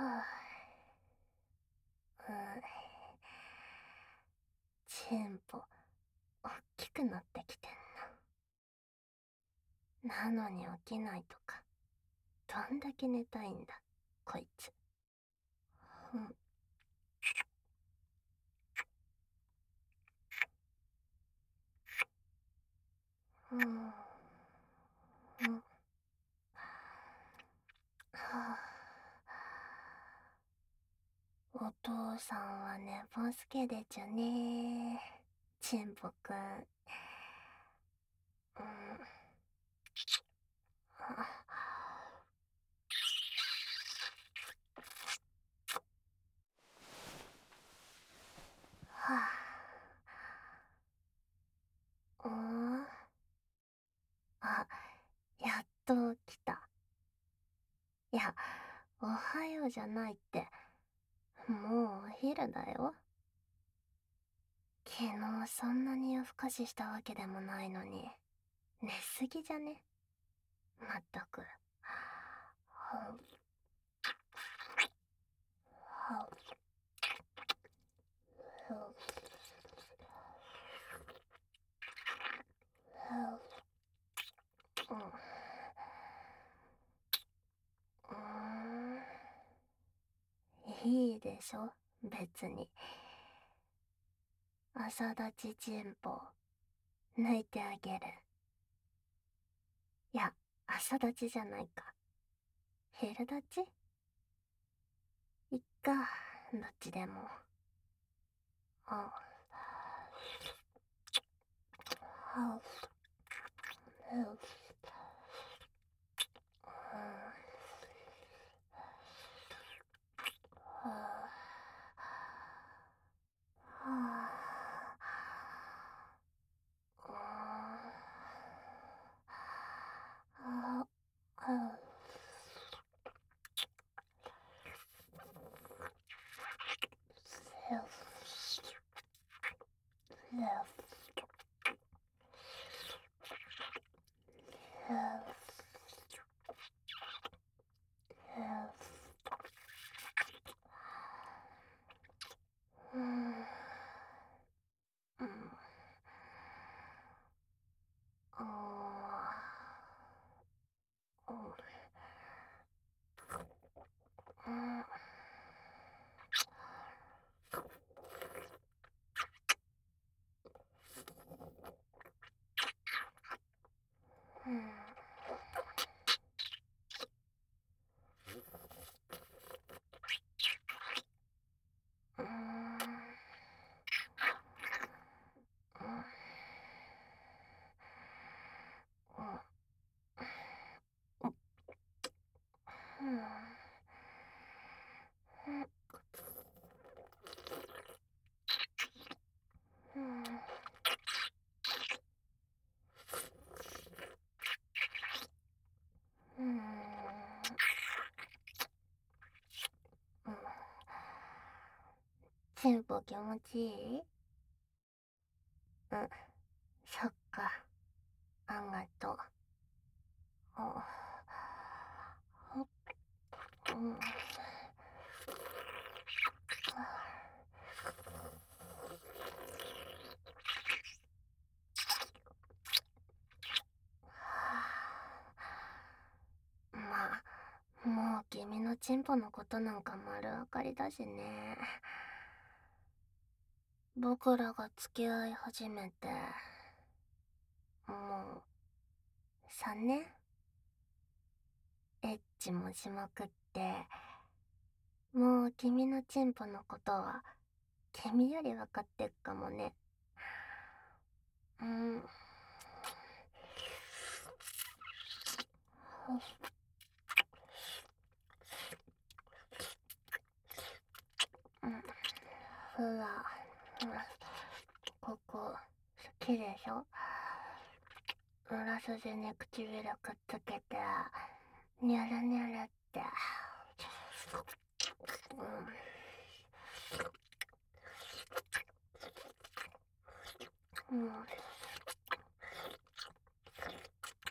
うん。チンポ、おっきくなってきてんな。なのに起きないとか。どんだけ寝たいんだ、こいつ。うん。うん。うん。はあ、お父さんは寝ぼすけでちゅね。チンポくん。うん。はあ。うん。あ、やっと起きた。いや、おはようじゃないって。もうお昼だよ。昨日そんなに夜更かししたわけでもないのに。寝すぎじゃね？まったく。ははははういいでしょ、別に。朝立ちチンポ、抜いてあげる。いや、朝立ちじゃないか。昼立ち？いっか、どっちでも。あ、はう、チンポ気持ちいい？うん、そっか。あんがとう。あ、うん。まあ、もう君のチンポのことなんか丸分かりだしね。僕らが付き合い始めて、もう、3年？エッチもしまくって、もう君のチンポのことは、君より分かってっかもね。うん。うん。ほら、ここ、好きでしょ？裏筋に唇くっつけて、ニャルニャルって。うん。うん。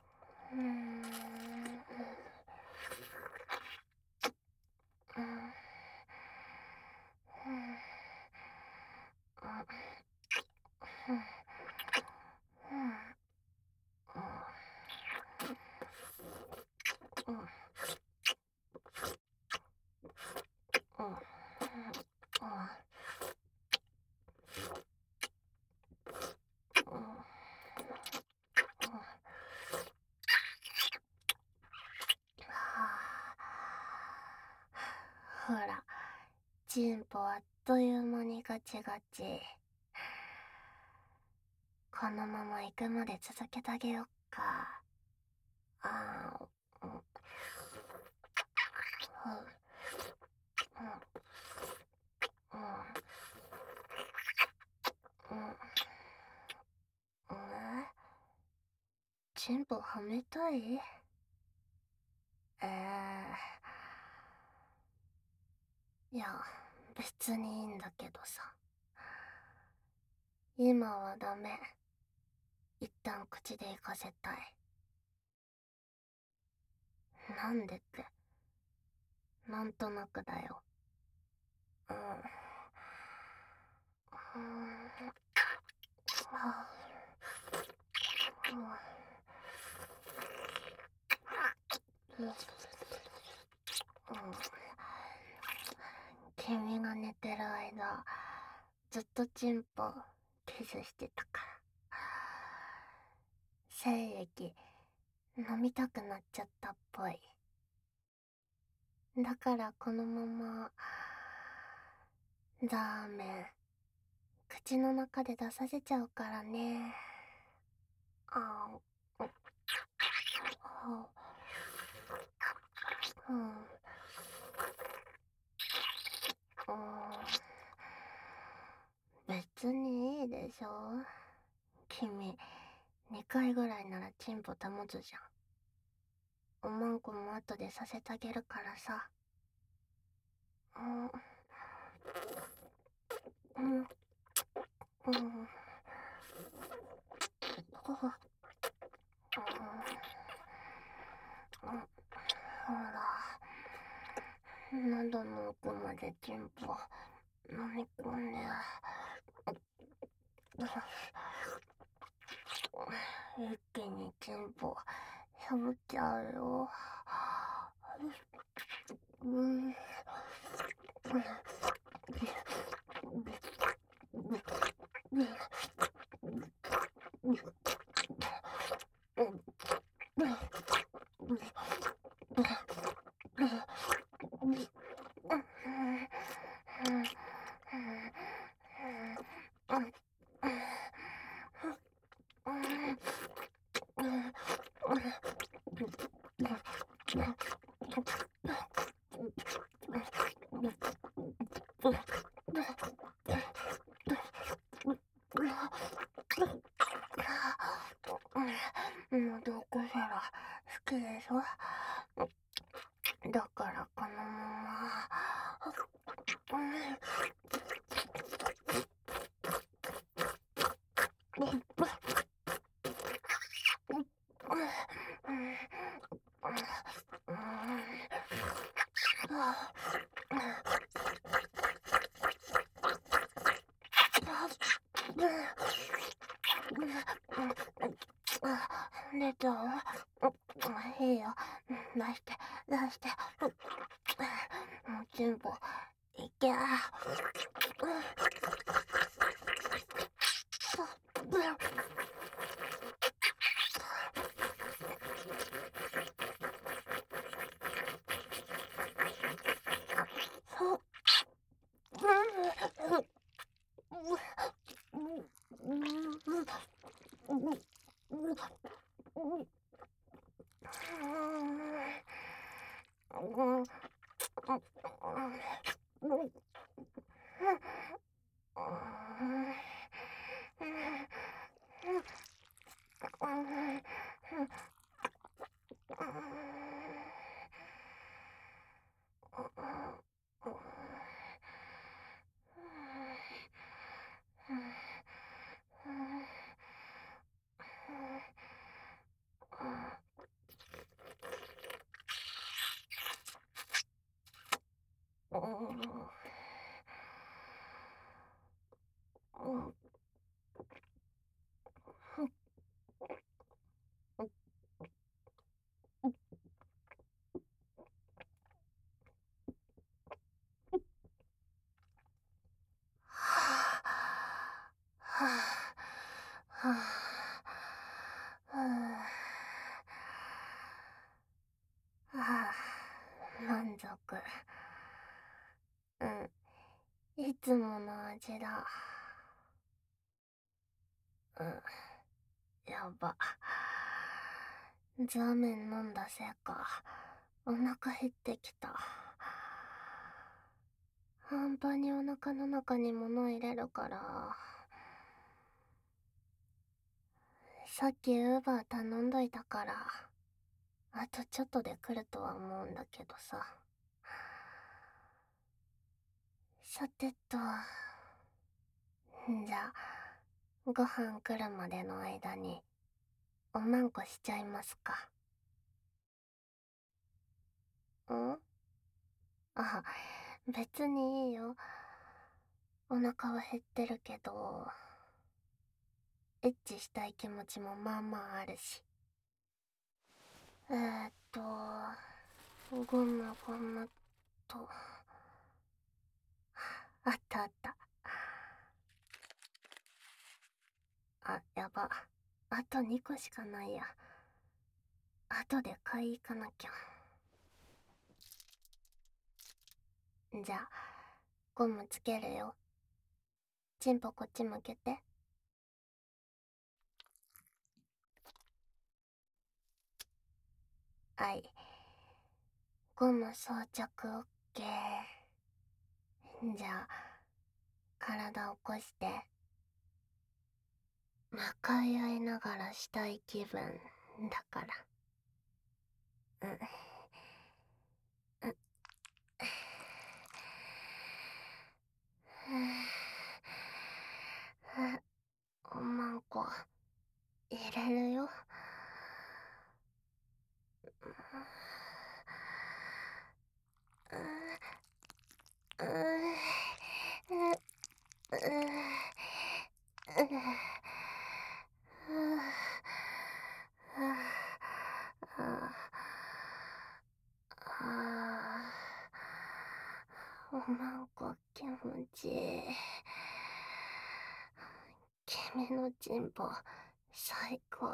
うん。うん。 ほら、チンポあっという間にガチガチ。このまま行くまで続けてあげよっか。あー、うん、うん、うん、うん、うん、チンポはめたい？いや、別にいいんだけどさ。今はダメ。一旦口で行かせたい。なんでって、なんとなくだよ。うん。うん。あ、うん。うん。君が寝てる間、ずっとチンポキスしてたから。精液飲みたくなっちゃったっぽい。だからこのままラーメン口の中で出させちゃうからね。ああ、うん、うん、別にいいでしょ。君、2回ぐらいならチンポ保つじゃん。おまんこも後でさせてあげるからさ。うん、うん、うん、うん、ほら、喉の奥までチンポ飲み込んで。一気にチンポしゃぶっちゃうよ。うん。喉こせら好きでしょ。だからこのま出ちゃう。いいよ。出して、出して。もう全部、いけ。満足。 いつもの味だ。うん、やば。ザーメン飲んだせいか、お腹減ってきた。半端にお腹の中に物入れるから、さっきウーバー頼んどいたから、あとちょっとで来るとは思うんだけどさ。さてと、じゃあ、ご飯来るまでの間に、おまんこしちゃいますか。んあ、別にいいよ。お腹は減ってるけど、エッチしたい気持ちもまあまああるし。ゴムゴムと、あったあった。あ、やば。あと2個しかないや。後で買い行かなきゃ。じゃあ、ゴムつけるよ。チンポこっち向けて。はい。ゴム装着オッケー。じゃあ、体起こして。向かい合いながらしたい気分だから。うん。うん。おまんこ、入れるよ。うん。おまんこ気持ちいい。君のチンポ最高。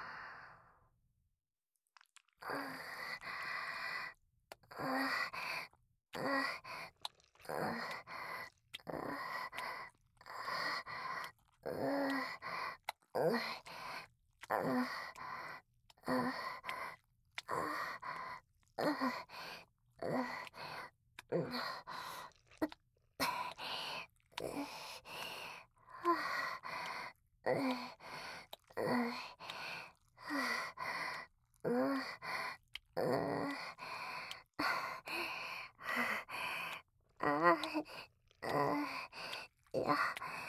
いや、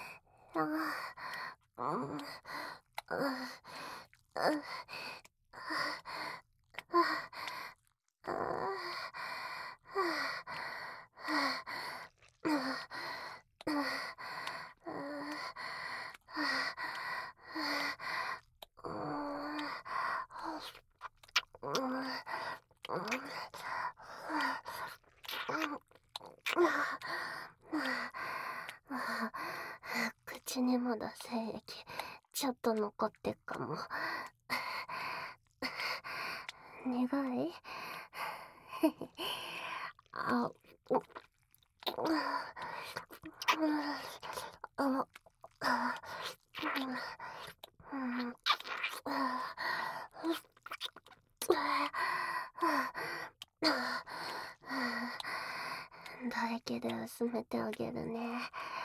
口にまだ精液ちょっと残ってっかも。苦いあ、唾液で薄めてあげるね。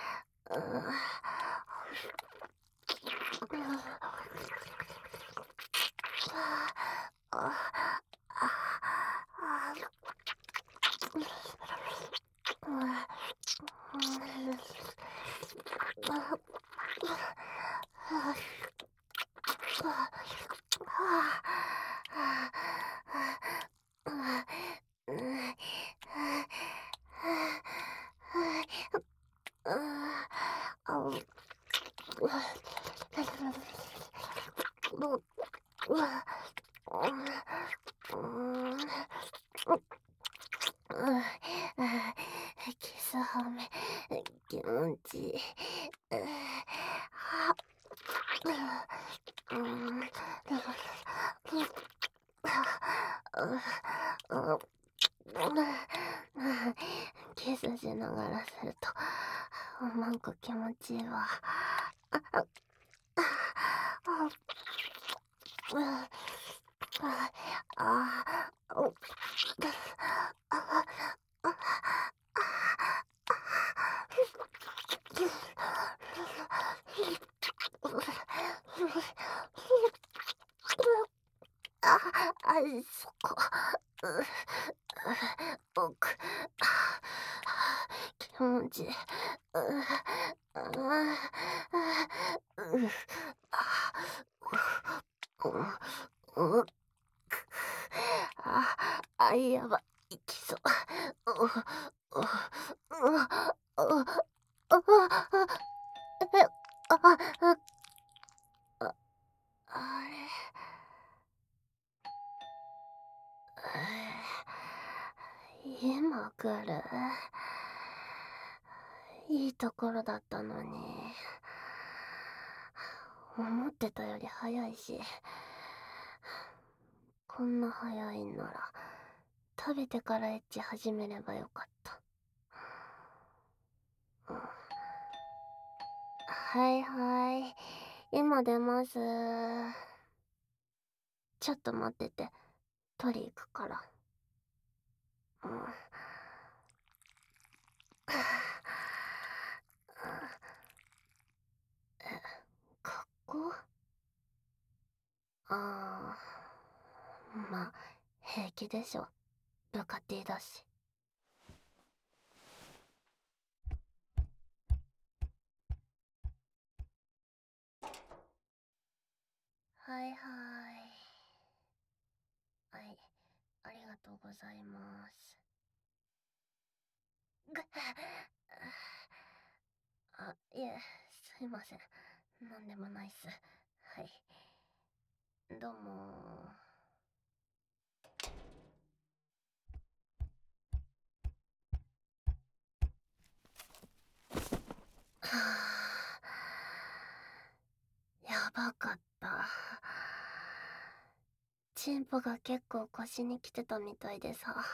キスはめ気持ちいい。キスしながらするとなんか気持ちいいわ。あ、あ、あ、うん、あ、あ、お、あ、あ、あ、そこ。う、う、奥。気持ちいい。う、う、う、う、やばい、きそう。う、う、う、う、え、あれ。今来る？いいところだったのに。思ってたより早いし。こんな早いんなら、食べてからエッチ始めればよかった。うん、はいはい。今出ます。ちょっと待ってて。取り行くから。うん。学校？ああ、まあ、平気でしょ。部下 T だし。はいはい。はい、ありがとうございます。ぐっ、あ、いえ、すいません。なんでもないっす。はい。どうも。はあ、やばかった。チンポが結構腰に来てたみたいでさ、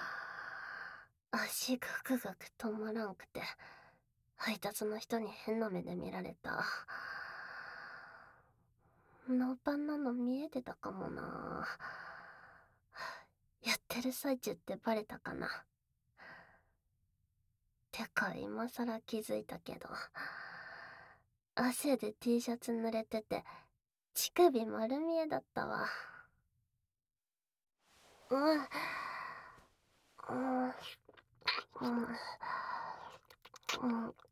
足グクグク止まらんくて、配達の人に変な目で見られた。ノーパンなの見えてたかもな。やってる最中ってバレたかな。てか今さら気づいたけど、汗で T シャツ濡れてて乳首丸見えだったわ。うん、うん、うん、うん、うん、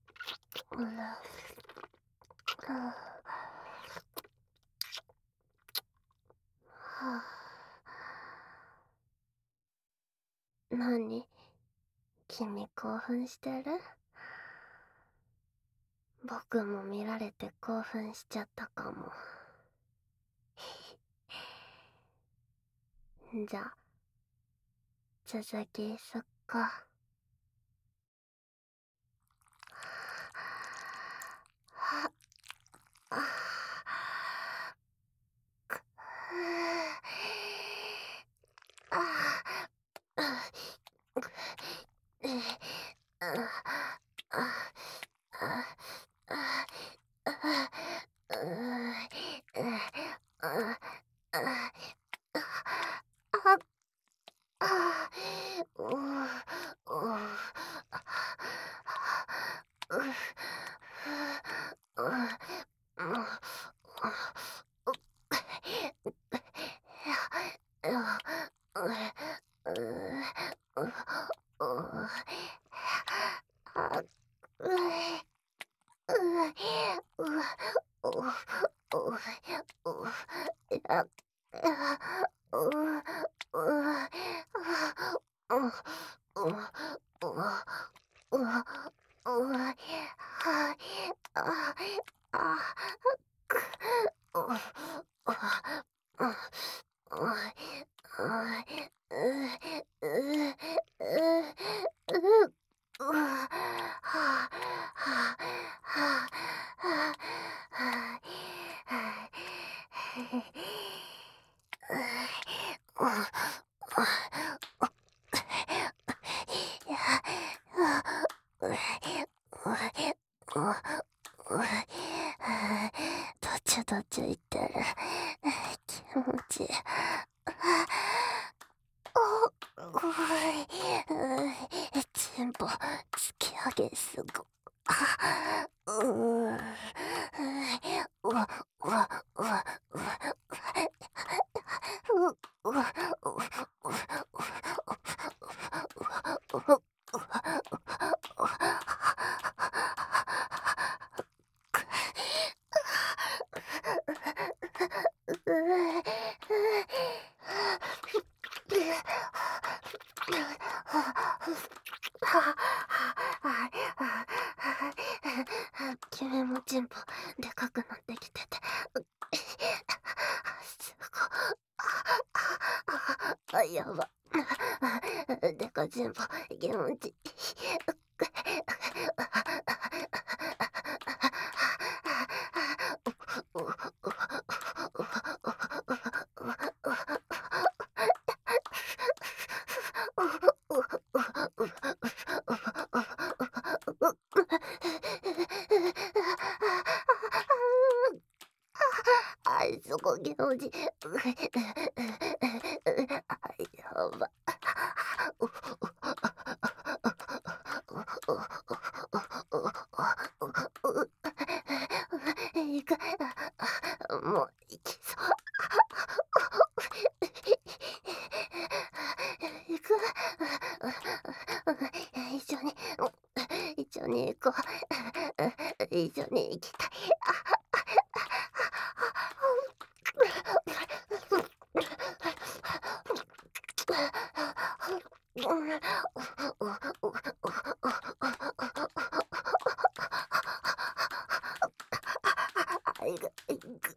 はあ、なに、君興奮してる？僕も見られて興奮しちゃったかも。じゃあ、続きそっか。はあ、く、あ、 進歩、突き上げすご。あ、うー、うわ、うわ、うわ、うわ、うわ、君も進歩でかくなってきてて、すごい。やば。でか進歩、気持ちいい。あい、そこ気持ちいい。やば。いく、もういきそう。いく、一緒に、一緒に行こう。一緒に行きたい。いく、いく。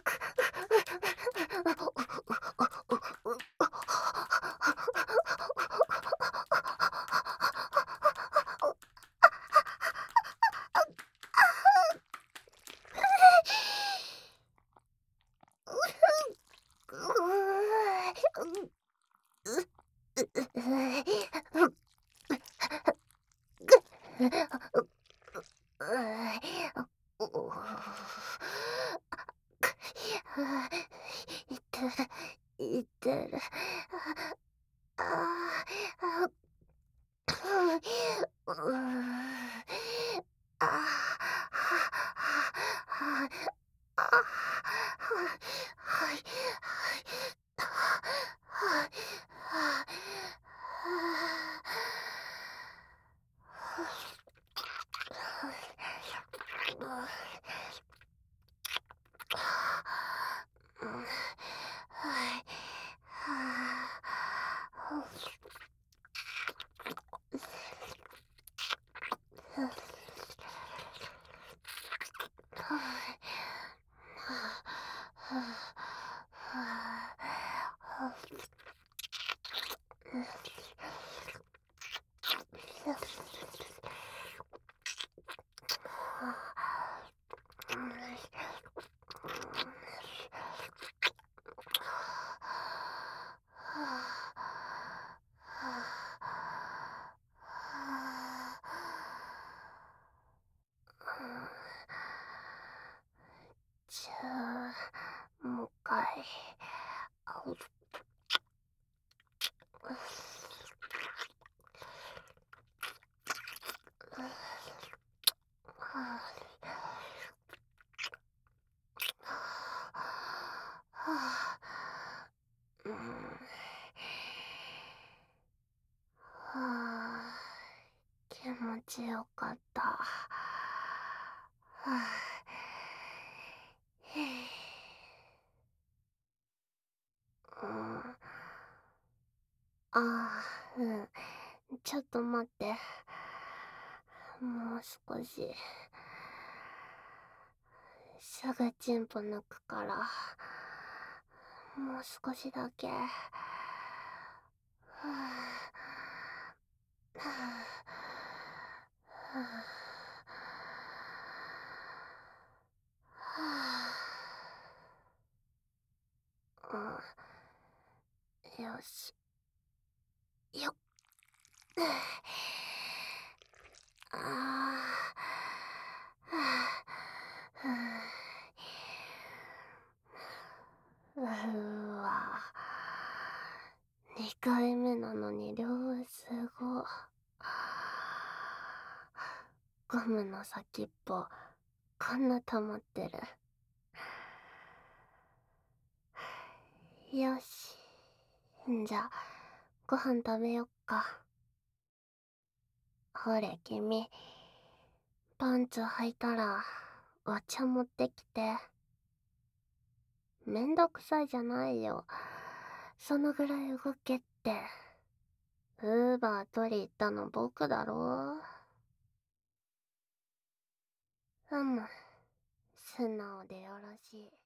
いってる、いってる。ああ、うーああ、はい、じゃあ、もう一回。うん。気持ちよかった。うん。うん。ちょっと待って。もう少し。すぐチンポ抜くから。もう少しだけ。よし。よっ。あうわ。2回目なのに量すご。 ゴムの先っぽ、こんな溜まってる。よし。じゃあ、ご飯食べよっか。ほれ、君。パンツ履いたら、お茶持ってきて。めんどくさいじゃないよ。そのぐらい動けって。ウーバー取り行ったの僕だろ。素直でよろしい。